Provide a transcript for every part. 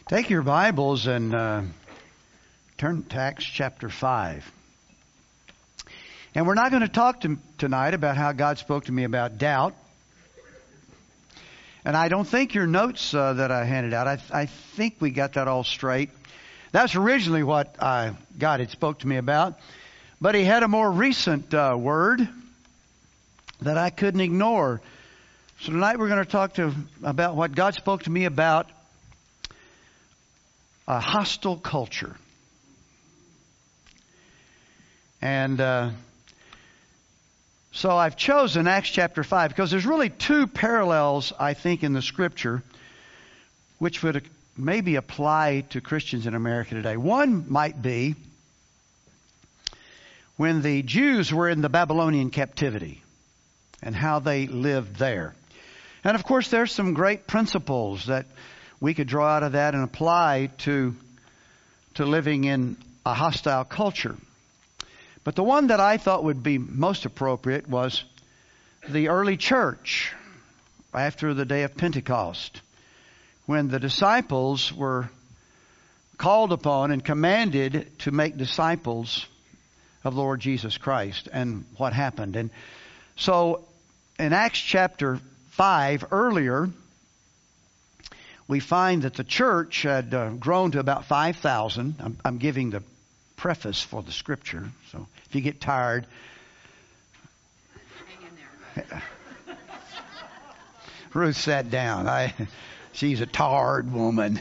Take your Bibles and turn to Acts chapter 5. And we're not going to talk tonight about how God spoke to me about doubt. And I don't think your notes that I handed out, I think we got that all straight. That's originally what God had spoke to me about. But He had a more recent word that I couldn't ignore. So tonight we're going to talk about what God spoke to me about. A hostile culture. And so I've chosen Acts chapter 5 because there's really two parallels, I think, in the Scripture which would maybe apply to Christians in America today. One might be when the Jews were in the Babylonian captivity and how they lived there. And of course there's some great principles that we could draw out of that and apply to living in a hostile culture. But the one that I thought would be most appropriate was the early church after the day of Pentecost, when the disciples were called upon and commanded to make disciples of the Lord Jesus Christ, and what happened. And so in Acts chapter 5 earlier, we find that the church had grown to about 5,000. I'm giving the preface for the Scripture, so if you get tired, hang in there. Ruth sat down. She's a tired woman.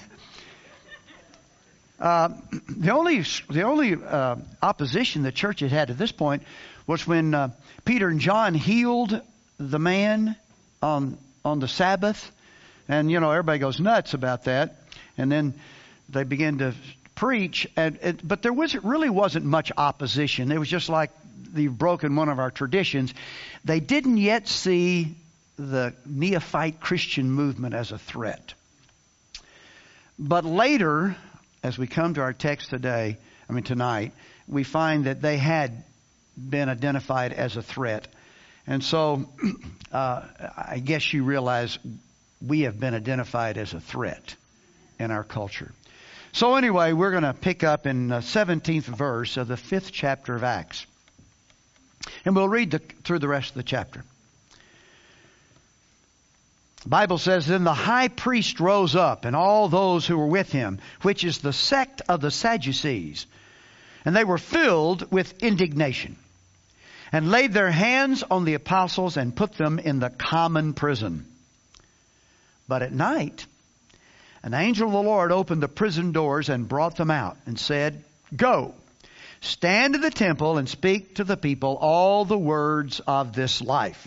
The only opposition the church had at this point was when Peter and John healed the man on the Sabbath. And, everybody goes nuts about that. And then they begin to preach. But there really wasn't much opposition. It was just like they've broken one of our traditions. They didn't yet see the neophyte Christian movement as a threat. But later, as we come to our text tonight, we find that they had been identified as a threat. And so I guess you realize we have been identified as a threat in our culture. So anyway, we're going to pick up in the 17th verse of the 5th chapter of Acts. And we'll read through the rest of the chapter. The Bible says, "Then the high priest rose up, and all those who were with him, which is the sect of the Sadducees. And they were filled with indignation, and laid their hands on the apostles, and put them in the common prison. But at night, an angel of the Lord opened the prison doors and brought them out and said, 'Go, stand in the temple and speak to the people all the words of this life.'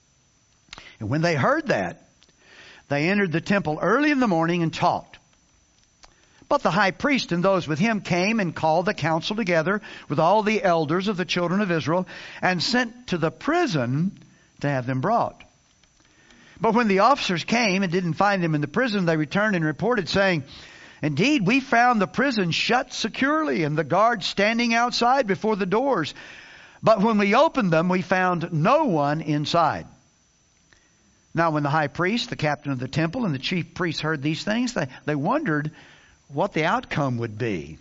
And when they heard that, they entered the temple early in the morning and taught. But the high priest and those with him came and called the council together with all the elders of the children of Israel, and sent to the prison to have them brought. But when the officers came and didn't find them in the prison, they returned and reported, saying, 'Indeed, we found the prison shut securely and the guards standing outside before the doors. But when we opened them, we found no one inside.' Now when the high priest, the captain of the temple, and the chief priests heard these things, they wondered what the outcome would be.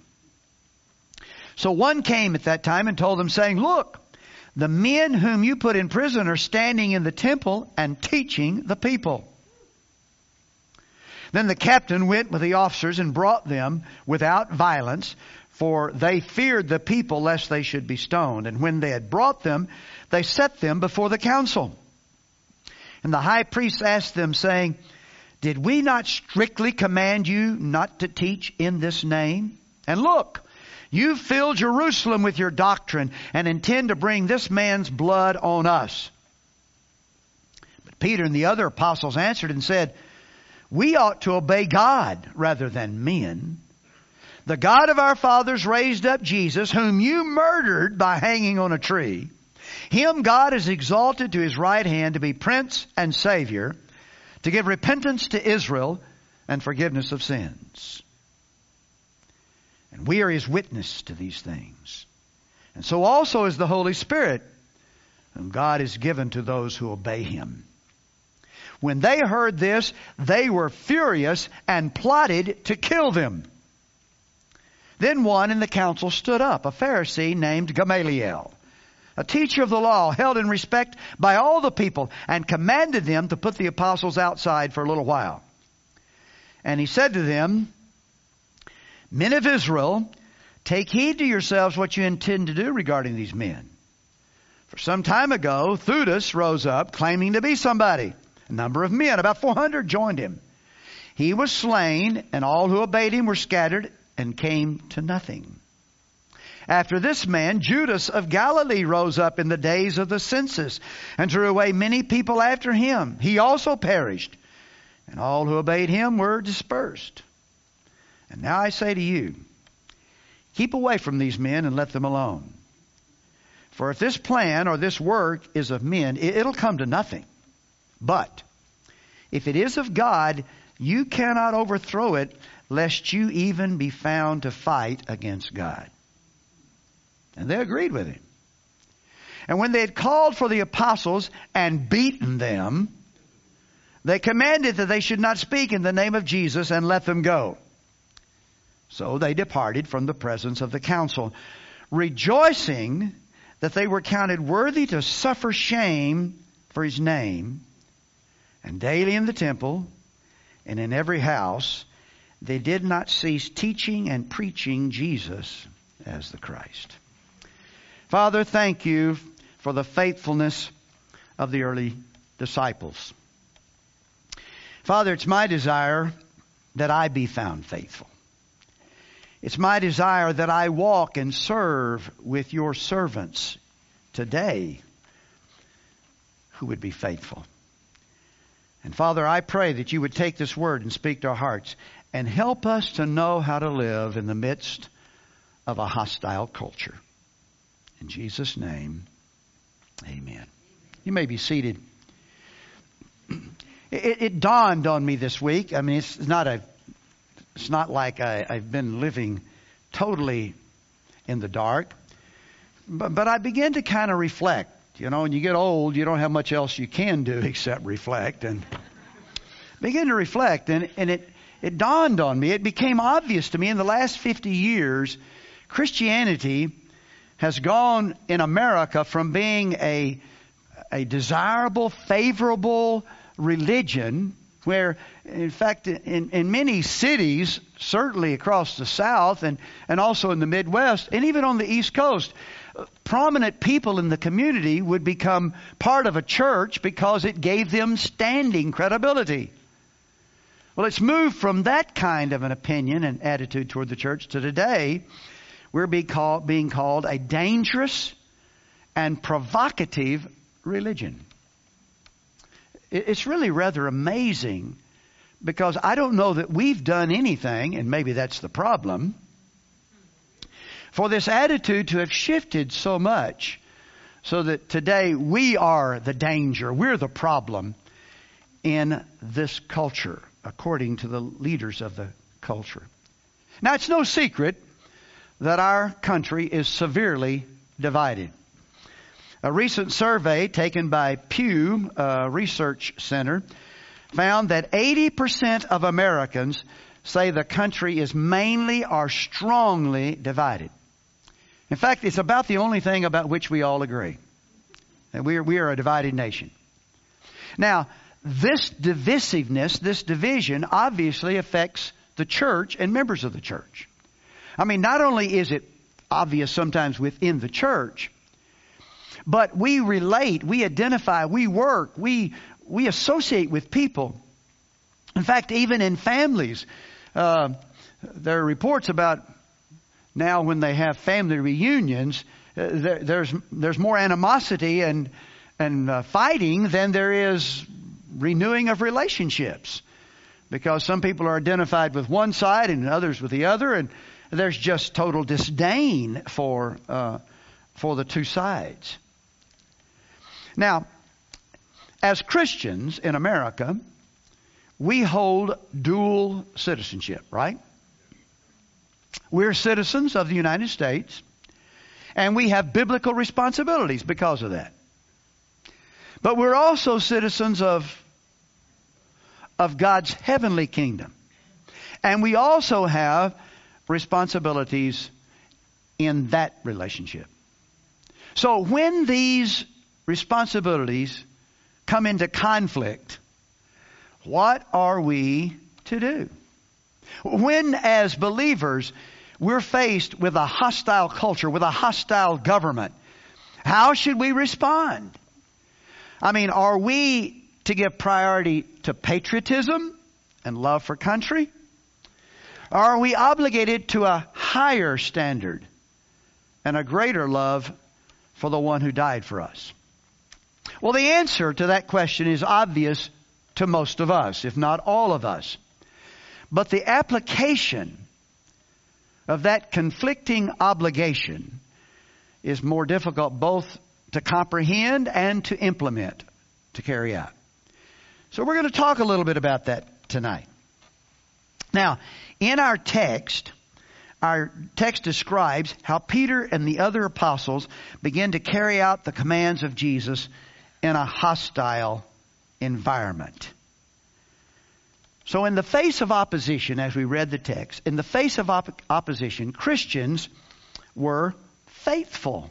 So one came at that time and told them, saying, 'Look, the men whom you put in prison are standing in the temple and teaching the people.' Then the captain went with the officers and brought them without violence, for they feared the people lest they should be stoned. And when they had brought them, they set them before the council. And the high priest asked them, saying, 'Did we not strictly command you not to teach in this name? And look, you fill Jerusalem with your doctrine and intend to bring this man's blood on us.' But Peter and the other apostles answered and said, 'We ought to obey God rather than men. The God of our fathers raised up Jesus, whom you murdered by hanging on a tree. Him God has exalted to His right hand to be Prince and Savior, to give repentance to Israel and forgiveness of sins. And we are His witness to these things. And so also is the Holy Spirit, whom God has given to those who obey Him. When they heard this, they were furious and plotted to kill them. Then one in the council stood up, a Pharisee named Gamaliel, a teacher of the law, held in respect by all the people, and commanded them to put the apostles outside for a little while. And he said to them, Men of Israel, take heed to yourselves what you intend to do regarding these men. For some time ago, Theudas rose up, claiming to be somebody. A number of men, about 400, joined him. He was slain, and all who obeyed him were scattered and came to nothing. After this man, Judas of Galilee rose up in the days of the census and drew away many people after him. He also perished, and all who obeyed him were dispersed. And now I say to you, keep away from these men and let them alone. For if this plan or this work is of men, it'll come to nothing. But if it is of God, you cannot overthrow it, lest you even be found to fight against God. And they agreed with him. And when they had called for the apostles and beaten them, they commanded that they should not speak in the name of Jesus and let them go. So they departed from the presence of the council, rejoicing that they were counted worthy to suffer shame for his name. And daily in the temple and in every house, they did not cease teaching and preaching Jesus as the Christ. Father, thank you for the faithfulness of the early disciples. Father, it's my desire that I be found faithful. It's my desire that I walk and serve with your servants today who would be faithful. And Father, I pray that you would take this word and speak to our hearts and help us to know how to live in the midst of a hostile culture. In Jesus' name, amen. You may be seated. It dawned on me this week. I mean, it's not like I've been living totally in the dark. But I began to kind of reflect. You know, when you get old, you don't have much else you can do except reflect. And begin to reflect. And it dawned on me. It became obvious to me in the last 50 years, Christianity has gone in America from being a desirable, favorable religion where, in fact, in many cities, certainly across the South and also in the Midwest and even on the East Coast, prominent people in the community would become part of a church because it gave them standing credibility. Well, it's moved from that kind of an opinion and attitude toward the church to today. We're being called a dangerous and provocative religion. It's really rather amazing because I don't know that we've done anything, and maybe that's the problem, for this attitude to have shifted so much so that today we are the danger, we're the problem in this culture, according to the leaders of the culture. Now, it's no secret that our country is severely divided. A recent survey taken by Pew Research Center found that 80% of Americans say the country is mainly or strongly divided. In fact, it's about the only thing about which we all agree. That we are a divided nation. Now, this divisiveness, this division, obviously affects the church and members of the church. I mean, not only is it obvious sometimes within the church, but we relate, we identify, we work, we associate with people. In fact, even in families, there are reports about now when they have family reunions, there's more animosity and fighting than there is renewing of relationships, because some people are identified with one side and others with the other, and there's just total disdain for the two sides. Now, as Christians in America, we hold dual citizenship, right? We're citizens of the United States, and we have biblical responsibilities because of that. But we're also citizens of of God's heavenly kingdom. And we also have responsibilities in that relationship. So when these responsibilities come into conflict, what are we to do? When, as believers, we're faced with a hostile culture, with a hostile government, how should we respond? I mean, are we to give priority to patriotism and love for country? Or are we obligated to a higher standard and a greater love for the one who died for us? Well, the answer to that question is obvious to most of us, if not all of us. But the application of that conflicting obligation is more difficult both to comprehend and to implement, to carry out. So we're going to talk a little bit about that tonight. Now, in our text describes how Peter and the other apostles begin to carry out the commands of Jesus in a hostile environment. So in the face of opposition, as we read the text, in the face of opposition, Christians were faithful.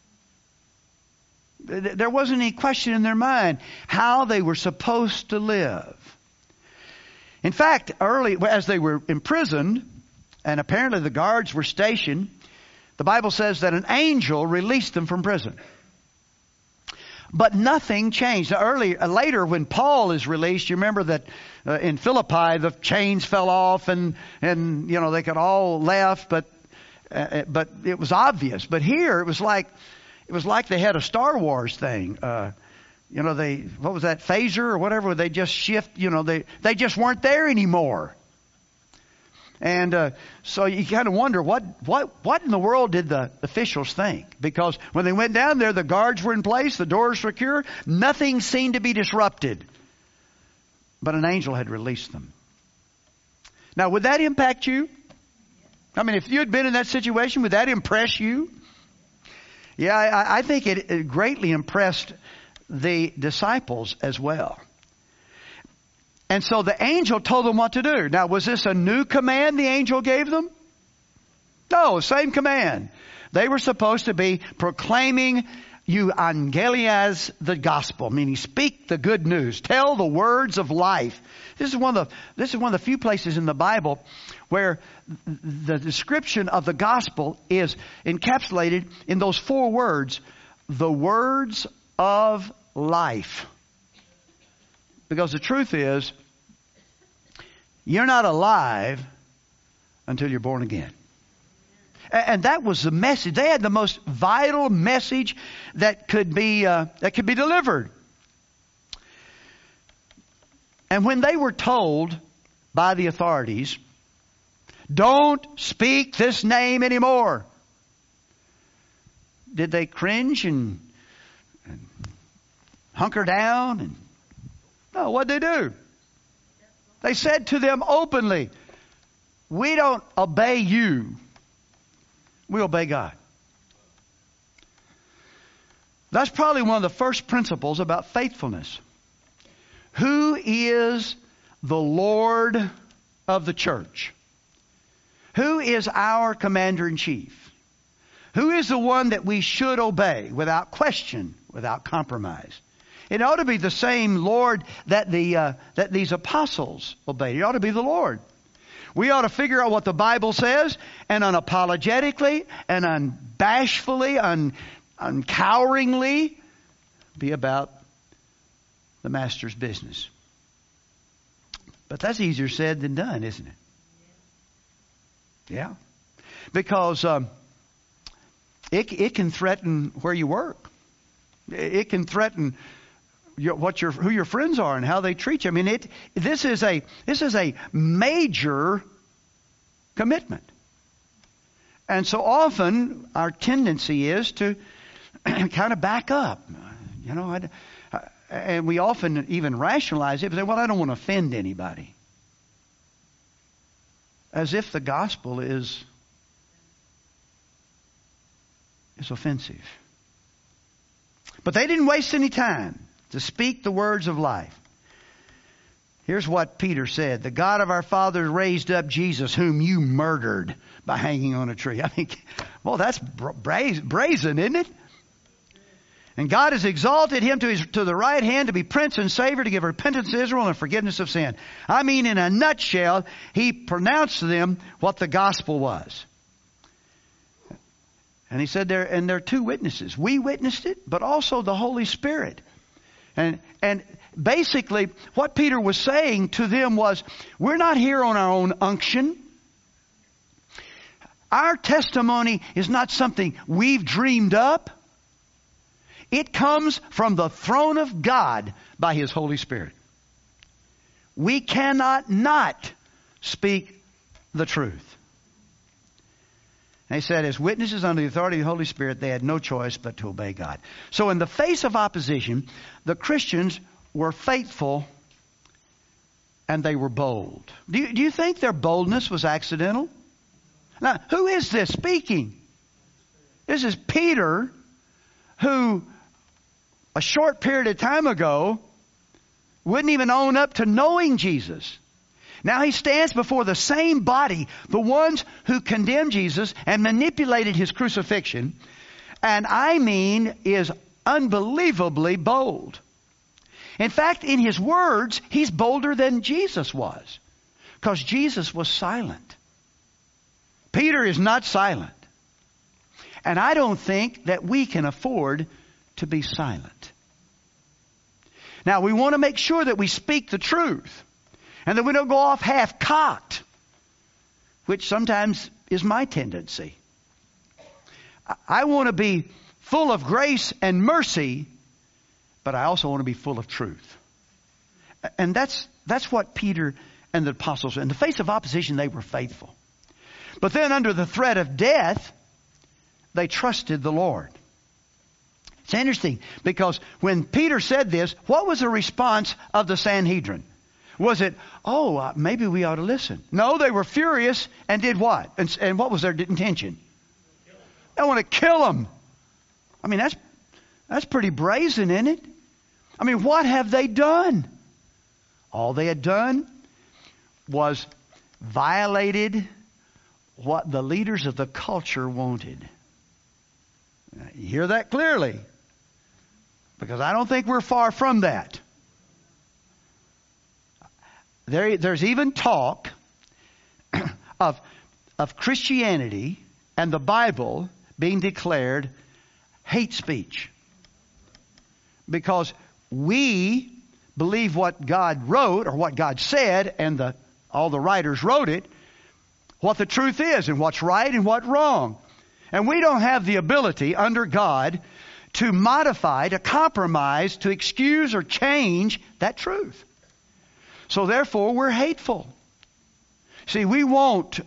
There wasn't any question in their mind how they were supposed to live. In fact, early, as they were imprisoned, and apparently the guards were stationed, the Bible says that an angel released them from prison. But nothing changed. Later, when Paul is released, you remember that in Philippi the chains fell off, and they could all left, but it was obvious. But here it was like they had a Star Wars thing. What was that, phaser or whatever? They just shift. They just weren't there anymore. And so you kind of wonder what in the world did the officials think? Because when they went down there, the guards were in place, the doors were secure, nothing seemed to be disrupted. But an angel had released them. Now, would that impact you? I mean, if you had been in that situation, would that impress you? Yeah, I think it greatly impressed the disciples as well. And so the angel told them what to do. Now, was this a new command the angel gave them? No, same command. They were supposed to be proclaiming euangelias, the gospel, meaning speak the good news, tell the words of life. This is one of the few places in the Bible where the description of the gospel is encapsulated in those 4 words, the words of life. Because the truth is, you're not alive until you're born again. And that was the message. They had the most vital message that could be delivered. And when they were told by the authorities, don't speak this name anymore, did they cringe and hunker down? No, what'd they do? They said to them openly, we don't obey you. We obey God. That's probably one of the first principles about faithfulness. Who is the Lord of the church? Who is our commander-in-chief? Who is the one that we should obey without question, without compromise? It ought to be the same Lord that these apostles obeyed. It ought to be the Lord. We ought to figure out what the Bible says and unapologetically and unbashfully, uncoweringly be about the Master's business. But that's easier said than done, isn't it? Yeah. Because it can threaten where you work. It can threaten who your friends are and how they treat you. I mean, this is a major commitment. And so often our tendency is to kind of back up. And we often even rationalize it and say, well, I don't want to offend anybody. As if the gospel is offensive. But they didn't waste any time to speak the words of life. Here's what Peter said. The God of our fathers raised up Jesus, whom you murdered by hanging on a tree. I mean, well, that's brazen, isn't it? And God has exalted him to the right hand to be Prince and Savior, to give repentance to Israel and forgiveness of sin. I mean, in a nutshell, he pronounced to them what the gospel was. And he said there are two witnesses. We witnessed it, but also the Holy Spirit. And basically, what Peter was saying to them was, we're not here on our own unction. Our testimony is not something we've dreamed up. It comes from the throne of God by His Holy Spirit. We cannot not speak the truth. And he said, as witnesses under the authority of the Holy Spirit, they had no choice but to obey God. So in the face of opposition, the Christians were faithful and they were bold. Do you think their boldness was accidental? Now, who is this speaking? This is Peter, who a short period of time ago wouldn't even own up to knowing Jesus. Now he stands before the same body, the ones who condemned Jesus and manipulated His crucifixion, and I mean is unbelievably bold. In fact, in his words, he's bolder than Jesus was, because Jesus was silent. Peter is not silent. And I don't think that we can afford to be silent. Now, we want to make sure that we speak the truth and that we don't go off half-cocked, which sometimes is my tendency. I want to be full of grace and mercy, but I also want to be full of truth. And that's what Peter and the apostles, in the face of opposition, they were faithful. But then under the threat of death, they trusted the Lord. It's interesting because when Peter said this, what was the response of the Sanhedrin? Was it, maybe we ought to listen? No, they were furious and did what? And what was their intention? They want to kill him. I mean, that's pretty brazen, isn't it? I mean, what have they done? All they had done was violated what the leaders of the culture wanted. Now, you hear that clearly? Because I don't think we're far from that. There's even talk of Christianity and the Bible being declared hate speech. Because we believe what God wrote or what God said, and all the writers wrote it, what the truth is and what's right and what's wrong. And we don't have the ability under God to modify, to compromise, to excuse or change that truth. So therefore, we're hateful. See, we won't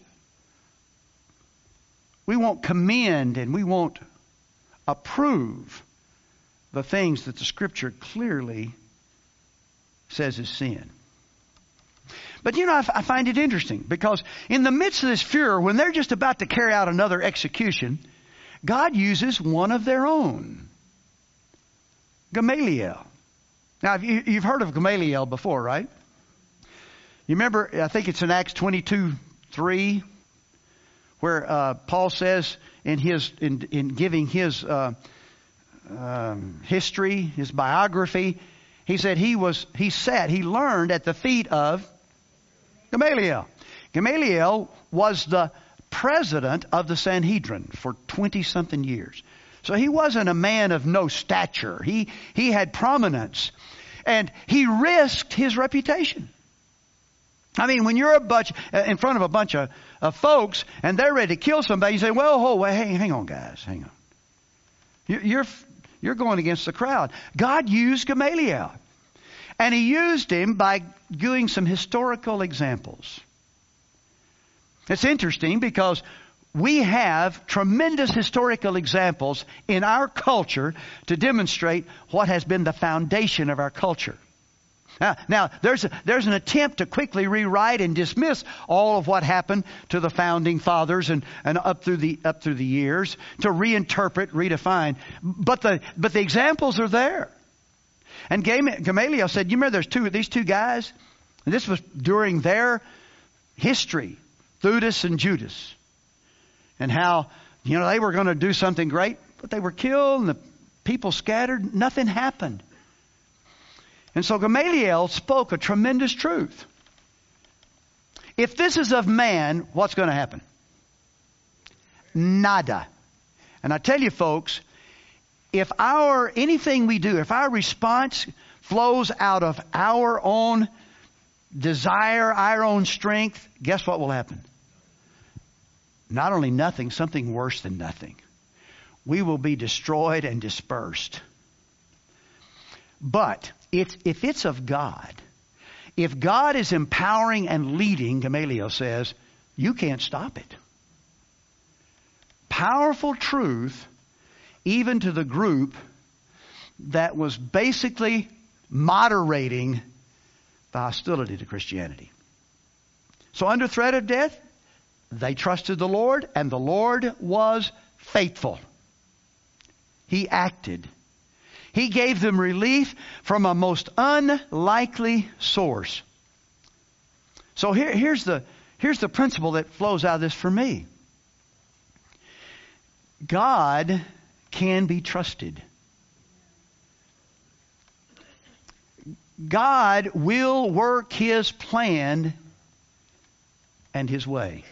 commend and we won't approve the things that the Scripture clearly says is sin. But I find it interesting because in the midst of this furor, when they're just about to carry out another execution, God uses one of their own, Gamaliel. Now, you've heard of Gamaliel before, right? You remember, I think it's in Acts 22:3, where Paul says in giving his history, his biography, he said he learned at the feet of Gamaliel. Gamaliel was the president of the Sanhedrin for 20-something years. So he wasn't a man of no stature. He had prominence. And he risked his reputation. I mean, when you're in front of a bunch of folks and they're ready to kill somebody, you say, hang on, guys, hang on. You're going against the crowd. God used Gamaliel. And He used him by doing some historical examples. It's interesting because we have tremendous historical examples in our culture to demonstrate what has been the foundation of our culture. Now there's an attempt to quickly rewrite and dismiss all of what happened to the founding fathers and up through the years, to reinterpret, redefine. But the examples are there. And Gamaliel said, you remember these two guys? And this was during their history, Theudas and Judas. And how, they were going to do something great, but they were killed and the people scattered. Nothing happened. And so Gamaliel spoke a tremendous truth. If this is of man, what's going to happen? Nada. And I tell you folks, if anything we do, if our response flows out of our own desire, our own strength, guess what will happen? Not only nothing, something worse than nothing. We will be destroyed and dispersed. But if it's of God, if God is empowering and leading, Gamaliel says, you can't stop it. Powerful truth, even to the group that was basically moderating the hostility to Christianity. So under threat of death, they trusted the Lord, and the Lord was faithful. He acted. He gave them relief from a most unlikely source. So here's the principle that flows out of this for me. God can be trusted. God will work His plan and His way.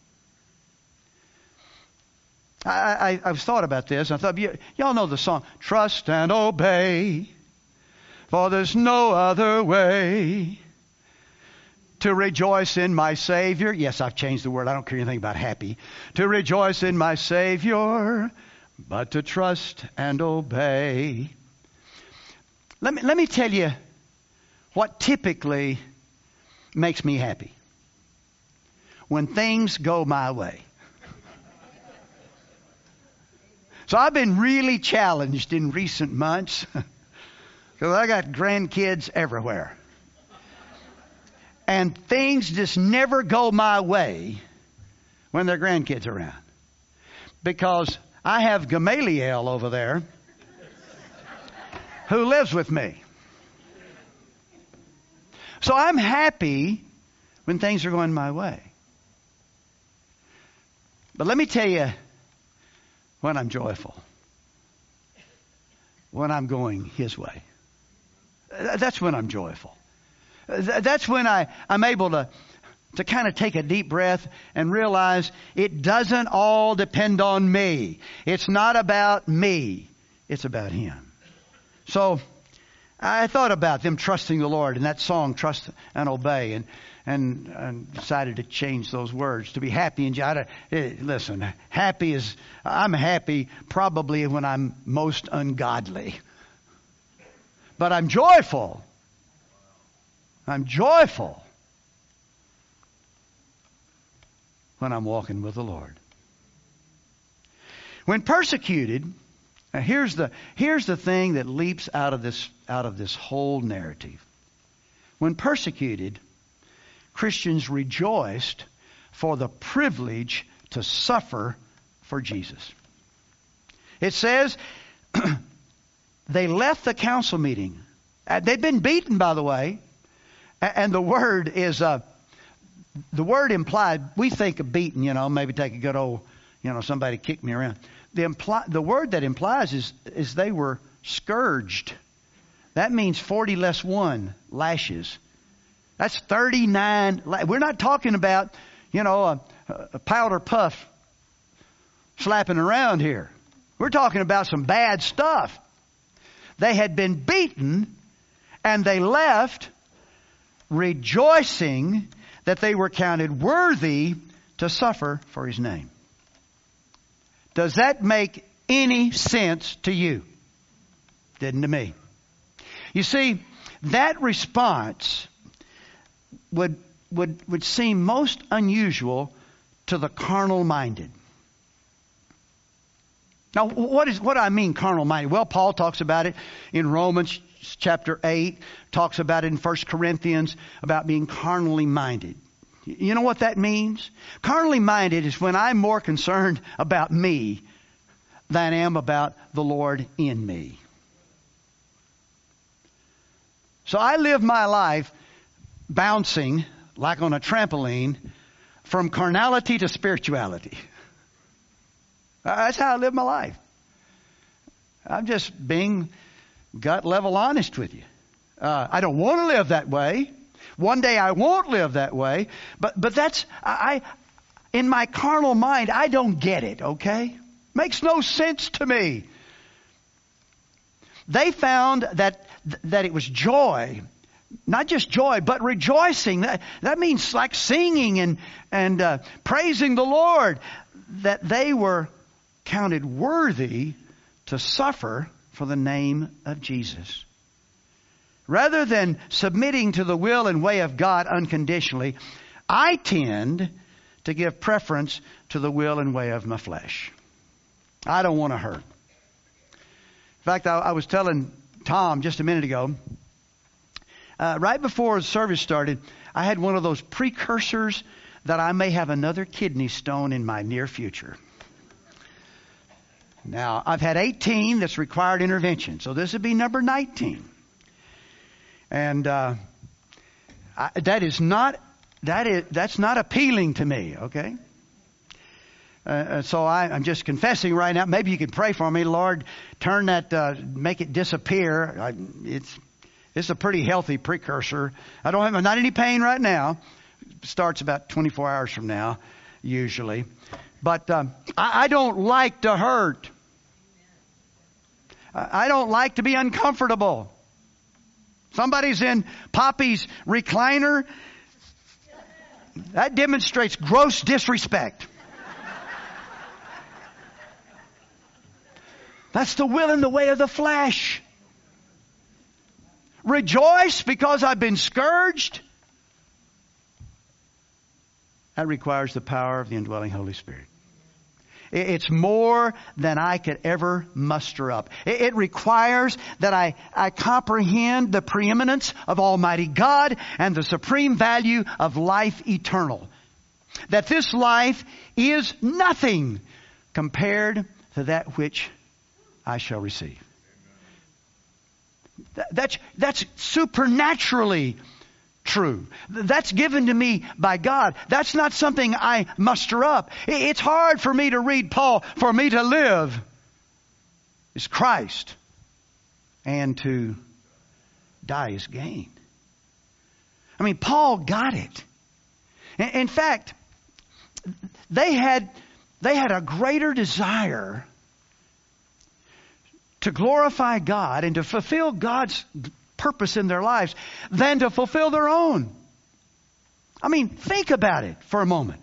I've thought about this. I thought, y'all know the song, Trust and Obey, for there's no other way to rejoice in my Savior. Yes, I've changed the word. I don't care anything about happy. To rejoice in my Savior, but to trust and obey. Let me tell you what typically makes me happy. When things go my way. So I've been really challenged in recent months because I got grandkids everywhere. And things just never go my way when their grandkids are around. Because I have Gamaliel over there who lives with me. So I'm happy when things are going my way. But let me tell you when I'm joyful. When I'm going His way. That's when I'm joyful. That's when I'm able to kind of take a deep breath and realize it doesn't all depend on me. It's not about me. It's about Him. So I thought about them trusting the Lord in that song, Trust and Obey, and decided to change those words to be happy and joy. Listen, I'm happy probably when I'm most ungodly. But I'm joyful. I'm joyful when I'm walking with the Lord. When persecuted, now here's the thing that leaps out of this whole narrative. When persecuted, Christians rejoiced for the privilege to suffer for Jesus. It says they left the council meeting. They'd been beaten, by the way. And the word implied, we think of beaten, maybe take a good old, somebody kicked me around. The word that implies is they were scourged. That means 40 less 1 lashes. That's 39. We're not talking about, a powder puff slapping around here. We're talking about some bad stuff. They had been beaten and they left rejoicing that they were counted worthy to suffer for His name. Does that make any sense to you? Didn't to me. You see, that response would seem most unusual to the carnal minded. Now, what do I mean carnal minded? Well, Paul talks about it in Romans chapter 8, talks about it in 1 Corinthians about being carnally minded. You know what that means? Carnally minded is when I'm more concerned about me than I am about the Lord in me. So I live my life bouncing like on a trampoline from carnality to spirituality. That's how I live my life. I'm just being gut level honest with you. I don't want to live that way. One day I won't live that way. But that's, in my carnal mind, I don't get it, okay? Makes no sense to me. They found that it was joy. Not just joy, but rejoicing. That means like singing and praising the Lord. That they were counted worthy to suffer for the name of Jesus. Rather than submitting to the will and way of God unconditionally, I tend to give preference to the will and way of my flesh. I don't want to hurt. In fact, I was telling Tom just a minute ago, right before the service started, I had one of those precursors that I may have another kidney stone in my near future. Now, I've had 18 that's required intervention, so this would be number 19. And that's not appealing to me, okay? So I'm just confessing right now. Maybe you could pray for me, Lord. Turn that, make it disappear. It's a pretty healthy precursor. I'm not any pain right now. Starts about 24 hours from now, usually. But I don't like to hurt. I don't like to be uncomfortable. Somebody's in Poppy's recliner. That demonstrates gross disrespect. That's the will and the way of the flesh. Rejoice because I've been scourged. That requires the power of the indwelling Holy Spirit. It's more than I could ever muster up. It requires that I comprehend the preeminence of Almighty God and the supreme value of life eternal. That this life is nothing compared to that which I shall receive. That's supernaturally true. That's given to me by God. That's not something I muster up. It's hard for me to read Paul. For me to live is Christ, and to die is gain. I mean, Paul got it. In fact, they had a greater desire to glorify God and to fulfill God's purpose in their lives than to fulfill their own. I mean, think about it for a moment.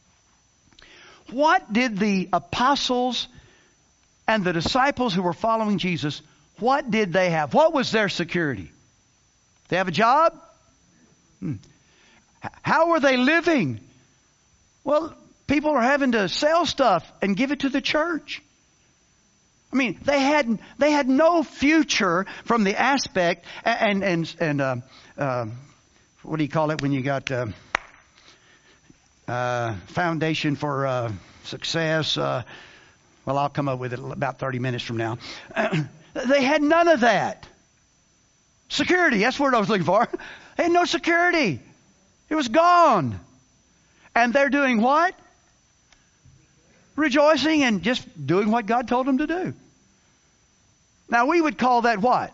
What did the apostles and the disciples who were following Jesus, what did they have? What was their security? They have a job? How were they living? Well, people are having to sell stuff and give it to the church. I mean, they had no future from the aspect and what do you call it when you got foundation for success? Well, I'll come up with it about 30 minutes from now. They had none of that. Security, that's the word I was looking for. They had no security. It was gone. And they're doing what? Rejoicing and just doing what God told them to do. Now, we would call that what?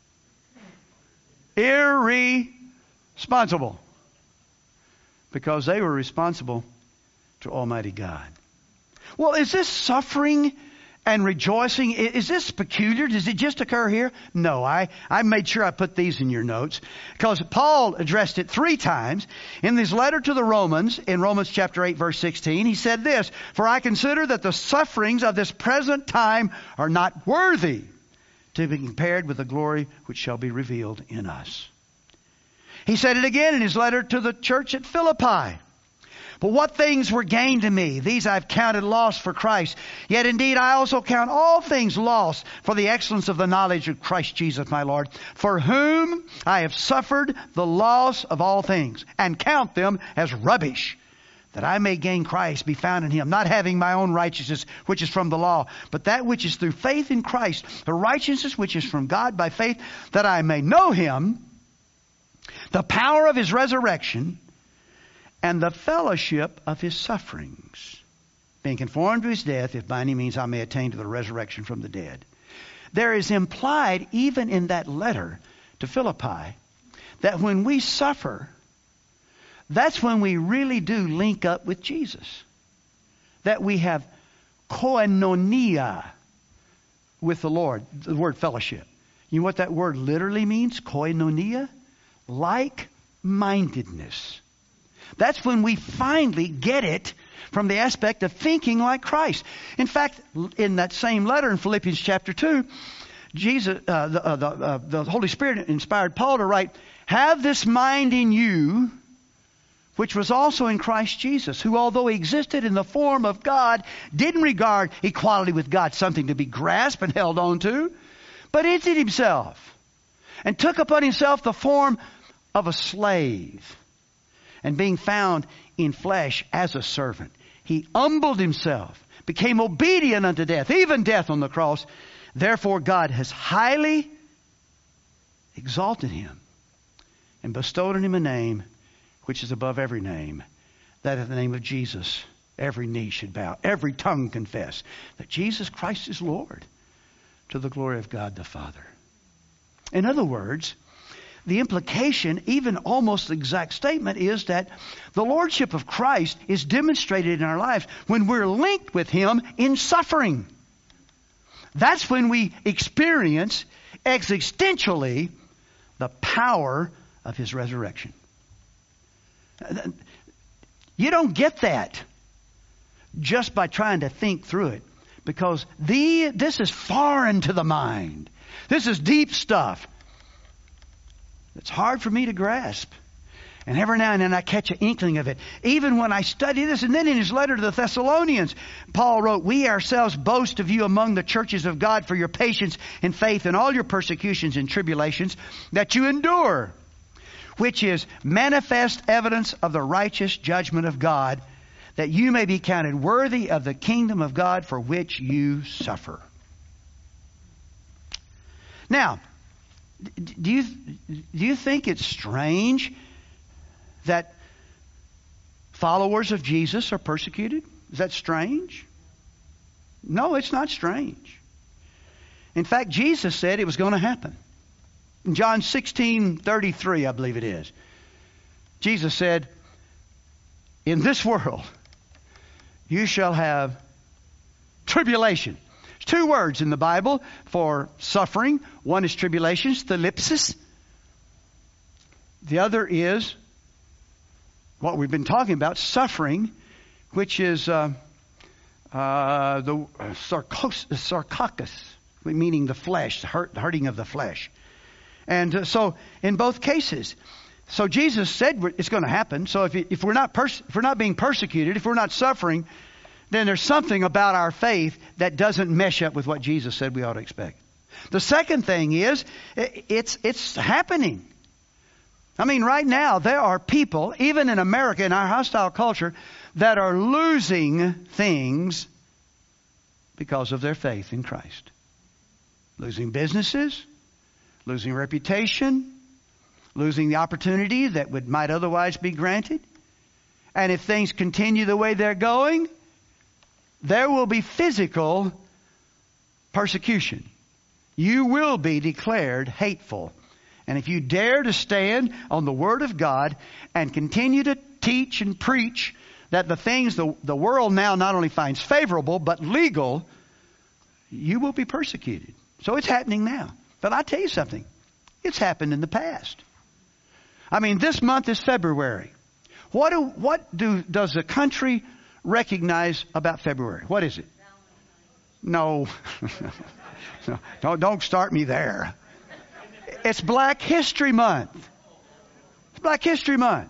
Irresponsible. Because they were responsible to Almighty God. Well, is this suffering and rejoicing, is this peculiar? Does it just occur here? No, I made sure I put these in your notes. Because Paul addressed it 3 times. In his letter to the Romans, in Romans chapter 8, verse 16, he said this, "For I consider that the sufferings of this present time are not worthy to be compared with the glory which shall be revealed in us." He said it again in his letter to the church at Philippi. "But what things were gain to me, these I've counted loss for Christ. Yet indeed I also count all things lost for the excellence of the knowledge of Christ Jesus my Lord, for whom I have suffered the loss of all things, and count them as rubbish, that I may gain Christ, be found in Him, not having my own righteousness, which is from the law, but that which is through faith in Christ, the righteousness which is from God by faith, that I may know Him, the power of His resurrection, and the fellowship of His sufferings, being conformed to His death, if by any means I may attain to the resurrection from the dead. There is implied, even in that letter to Philippi, that when we suffer, that's when we really do link up with Jesus. That we have koinonia with the Lord, the word fellowship. You know what that word literally means? Koinonia? Like-mindedness. That's when we finally get it from the aspect of thinking like Christ. In fact, in that same letter in Philippians chapter 2, the Holy Spirit inspired Paul to write, "Have this mind in you, which was also in Christ Jesus, who although He existed in the form of God, didn't regard equality with God something to be grasped and held on to, but emptied Himself and took upon Himself the form of a slave. And being found in flesh as a servant, He humbled Himself, became obedient unto death, even death on the cross. Therefore God has highly exalted Him and bestowed on Him a name which is above every name, that at the name of Jesus every knee should bow, every tongue confess that Jesus Christ is Lord, to the glory of God the Father." In other words, the implication, even almost the exact statement, is that the Lordship of Christ is demonstrated in our lives when we're linked with Him in suffering. That's when we experience existentially the power of His resurrection. You don't get that just by trying to think through it, because this is foreign to the mind. This is deep stuff. It's hard for me to grasp. And every now and then I catch an inkling of it. Even when I study this. And then in his letter to the Thessalonians, Paul wrote, "We ourselves boast of you among the churches of God for your patience and faith in all your persecutions and tribulations that you endure, which is manifest evidence of the righteous judgment of God, that you may be counted worthy of the kingdom of God for which you suffer." Now, do you think it's strange that followers of Jesus are persecuted? Is that strange? No, it's not strange. In fact, Jesus said it was going to happen. In John 16:33, I believe it is, Jesus said, "In this world you shall have tribulation." There's two words in the Bible for suffering. One is tribulations, thlipsis. The other is what we've been talking about, suffering, which is the sarcocus, meaning the flesh, the hurting of the flesh. And so in both cases, so Jesus said it's going to happen. So if we're not being persecuted, if we're not suffering, then there's something about our faith that doesn't mesh up with what Jesus said we ought to expect. The second thing is, it's happening. I mean, right now, there are people, even in America, in our hostile culture, that are losing things because of their faith in Christ. Losing businesses, losing reputation, losing the opportunity that might otherwise be granted. And if things continue the way they're going, there will be physical persecution. You will be declared hateful. And if you dare to stand on the Word of God and continue to teach and preach that the things the world now not only finds favorable but legal, you will be persecuted. So it's happening now. But I tell you something, it's happened in the past. I mean, this month is February. What does the country recognize about February? What is it? No. Don't start me there. It's Black History Month. It's Black History Month.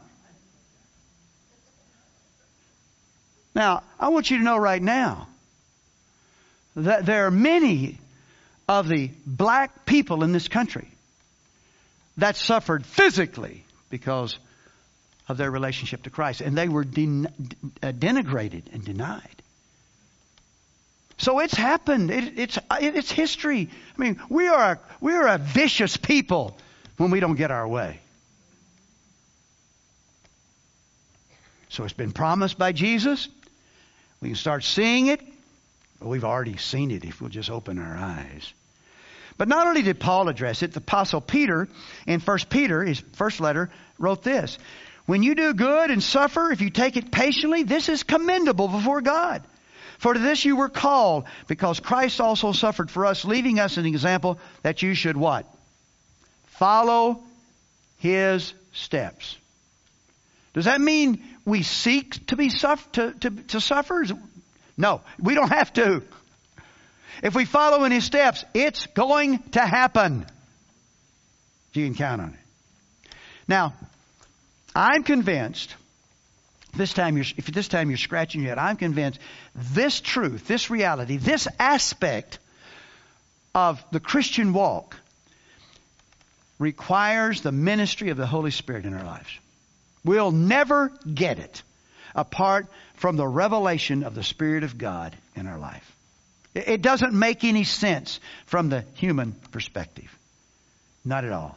Now, I want you to know right now that there are many of the black people in this country that suffered physically because of their relationship to Christ. And they were denigrated and denied. So it's happened. It's history. I mean, we are a vicious people when we don't get our way. So it's been promised by Jesus. We can start seeing it. Well, we've already seen it if we'll just open our eyes. But not only did Paul address it, the Apostle Peter, in 1 Peter, his first letter, wrote this. When you do good and suffer, if you take it patiently, this is commendable before God. For to this you were called, because Christ also suffered for us, leaving us an example that you should what? Follow His steps. Does that mean we seek to be to suffer? No, we don't have to. If we follow in His steps, it's going to happen. You can count on it. Now, I'm convinced, if this time you're scratching your head, I'm convinced this truth, this reality, this aspect of the Christian walk requires the ministry of the Holy Spirit in our lives. We'll never get it apart from the revelation of the Spirit of God in our life. It doesn't make any sense from the human perspective. Not at all.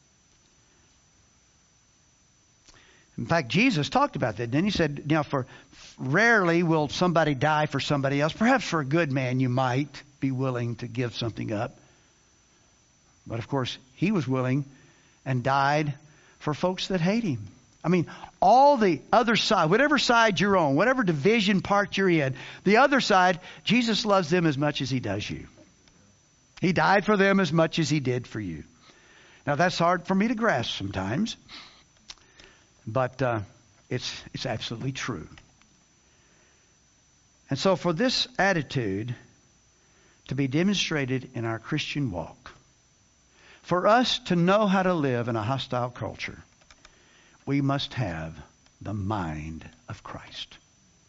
In fact, Jesus talked about that. Then He said, for rarely will somebody die for somebody else. Perhaps for a good man you might be willing to give something up. But of course, He was willing and died for folks that hate Him. I mean, all the other side, whatever side you're on, whatever division part you're in, the other side, Jesus loves them as much as He does you. He died for them as much as He did for you. Now, that's hard for me to grasp sometimes, but it's absolutely true. And so for this attitude to be demonstrated in our Christian walk, for us to know how to live in a hostile culture, we must have the mind of Christ.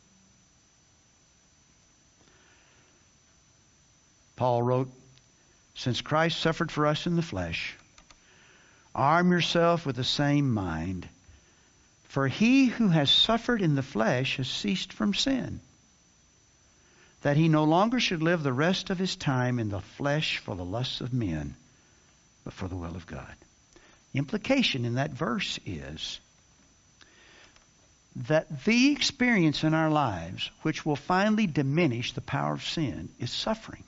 Paul wrote, since Christ suffered for us in the flesh, arm yourself with the same mind. For he who has suffered in the flesh has ceased from sin, that he no longer should live the rest of his time in the flesh for the lusts of men, but for the will of God. The implication in that verse is that the experience in our lives which will finally diminish the power of sin is suffering.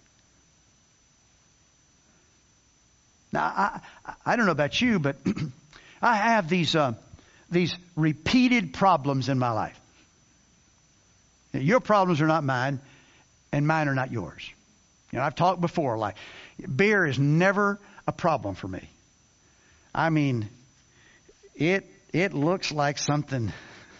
Now, I don't know about you, but I have these repeated problems in my life. Your problems are not mine, and mine are not yours. I've talked before, like beer is never a problem for me. I mean, it looks like something.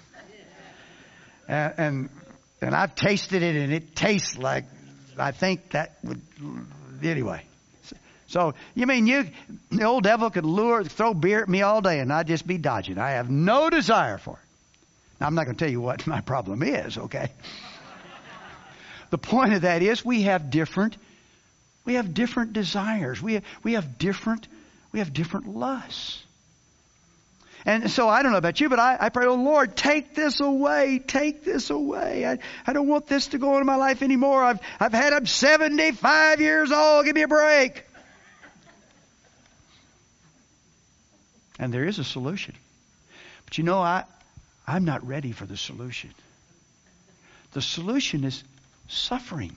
And I've tasted it, and it tastes like, I think that would, anyway. So, the old devil could throw beer at me all day, and I'd just be dodging. I have no desire for it. Now, I'm not going to tell you what my problem is, okay? The point of that is we have different desires. We have different lusts. And so I don't know about you, but I pray, oh Lord, take this away. Take this away. I don't want this to go on in my life anymore. I'm 75 years old. Give me a break. And there is a solution. But I'm not ready for the solution. The solution is suffering.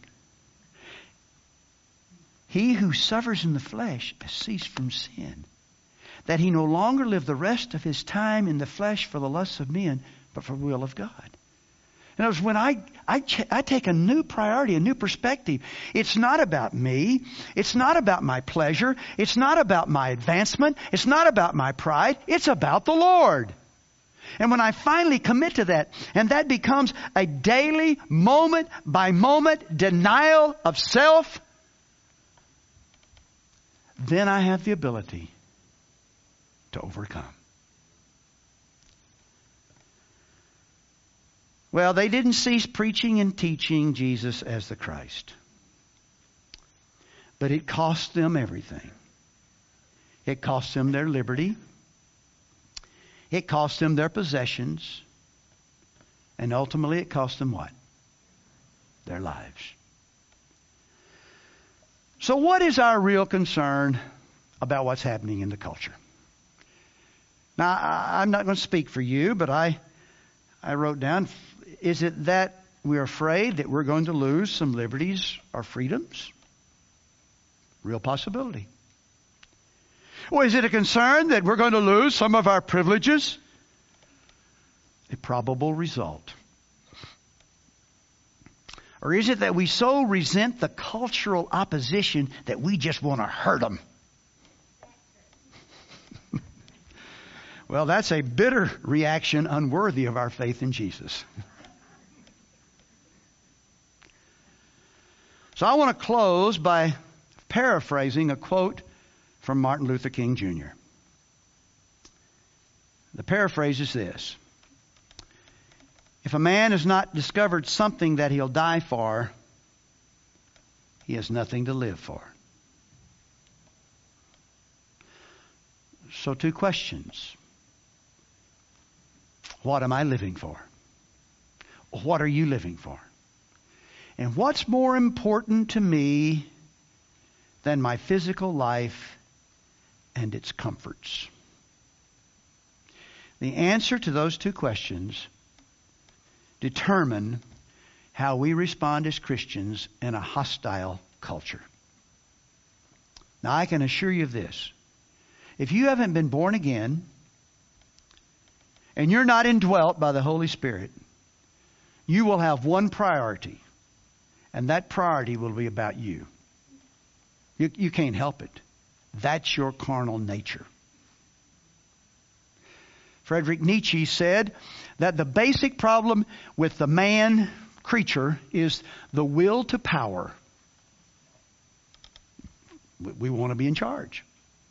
He who suffers in the flesh has ceased from sin, that he no longer live the rest of his time in the flesh for the lusts of men, but for the will of God. In other words, when I take a new priority, a new perspective, it's not about me. It's not about my pleasure. It's not about my advancement. It's not about my pride. It's about the Lord. And when I finally commit to that, and that becomes a daily, moment by moment denial of self, then I have the ability to overcome. Well, they didn't cease preaching and teaching Jesus as the Christ. But it cost them everything. It cost them their liberty. It cost them their possessions. And ultimately it cost them what? Their lives. So what is our real concern about what's happening in the culture? Now, I'm not going to speak for you, but I I wrote down, is it that we're afraid that we're going to lose some liberties or freedoms? Real possibility. Or is it a concern that we're going to lose some of our privileges? A probable result. Or is it that we so resent the cultural opposition that we just want to hurt them? Well, that's a bitter reaction unworthy of our faith in Jesus. So I want to close by paraphrasing a quote from Martin Luther King Jr. The paraphrase is this: if a man has not discovered something that he'll die for, he has nothing to live for. So 2 questions. What am I living for? What are you living for? And what's more important to me than my physical life and its comforts? The answer to those 2 questions determine how we respond as Christians in a hostile culture. Now, I can assure you of this. If you haven't been born again and you're not indwelt by the Holy Spirit, you will have one priority, and that priority will be about you. You can't help it. That's your carnal nature. Friedrich Nietzsche said that the basic problem with the man creature is the will to power. We want to be in charge.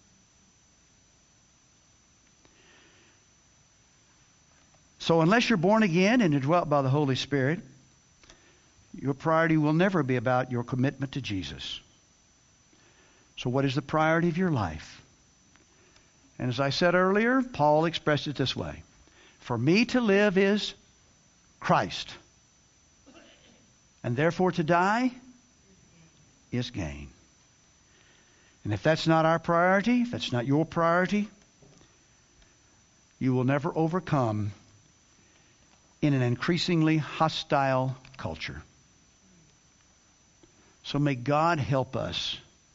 So unless you're born again and indwelt by the Holy Spirit, your priority will never be about your commitment to Jesus. So what is the priority of your life? And as I said earlier, Paul expressed it this way: for me to live is Christ, and therefore to die is gain. And if that's not our priority, if that's not your priority, you will never overcome in an increasingly hostile culture. So may God help us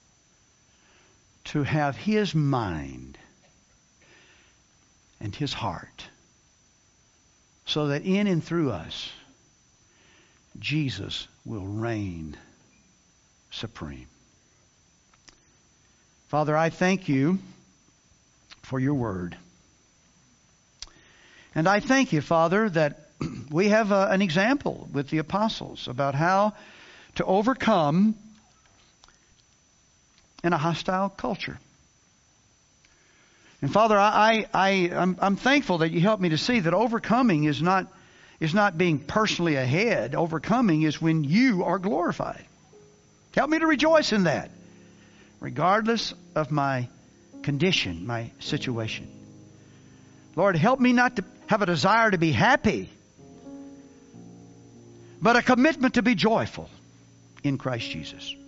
to have His mind and His heart, so that in and through us, Jesus will reign supreme. Father, I thank you for your word. And I thank you, Father, that we have an example with the apostles about how to overcome in a hostile culture. And Father, I'm thankful that you helped me to see that overcoming is not being personally ahead. Overcoming is when you are glorified. Help me to rejoice in that, regardless of my condition, my situation. Lord, help me not to have a desire to be happy, but a commitment to be joyful in Christ Jesus.